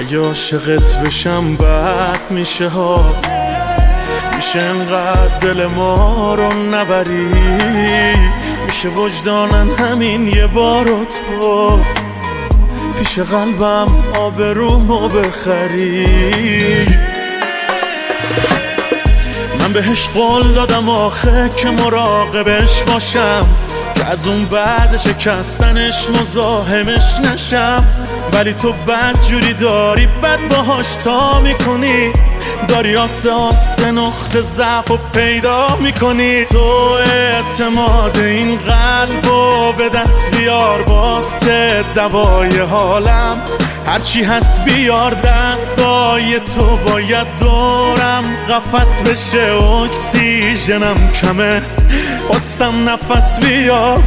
اگه عاشقت بشم بد میشه ها، میشه انقدر دل ما رو نبری، میشه وجدانم همین یه بارو تو پیش قلبم آبرومو بخری. من بهش قول دادم آخه که مراقبش باشم، که از اون بعد شکستنش مزاحمش نشم، ولی تو بد جوری داری بد باهاش تا میکنی، داری آسه آسه نقطه ضعف و پیدا میکنی. تو اعتماد این قلبو به دست بیار، واسه دوای حالم هرچی هست بیار. دستای تو باید دورم قفس بشه، اکسیژنم کمه واسم نفس بیار.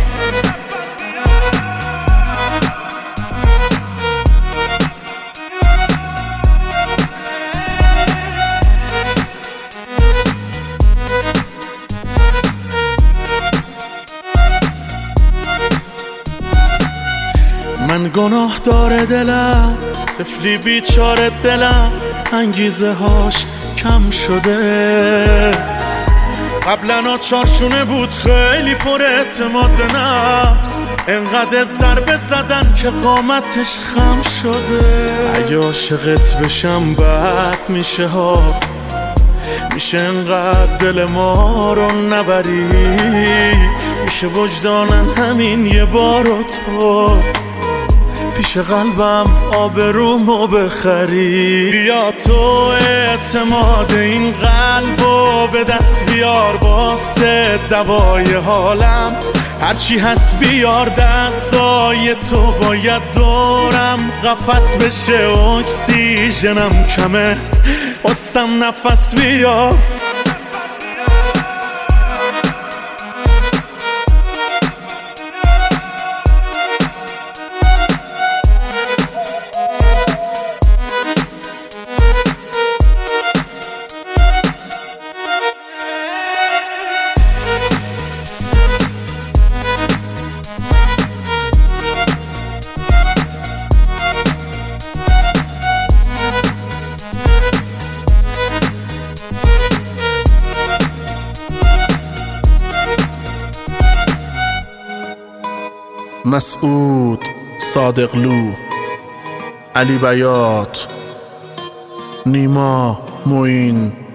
من گناه داره دلم، طفلی بیچاره دلم، انگیزه هاش کم شده. قبلا چارشونه بود خیلی پر اعتماد به نفس، انقدر ضربه زدن که قامتش خم شده. اگه عاشقت بشم بد میشه ها، میشه انقدر دل ما رو نبری، میشه وجدانم همین یه بارو تو پیش قلبم آبرومو بخری. بیا تو اعتماد این قلبو به دست بیار، واسه دوای حالم هرچی هست بیار. دستای تو باید دورم قفس بشه، اکسیژنم کمه واسم نفس بیار. مسعود صادقلو، علی بیات، نیما معین.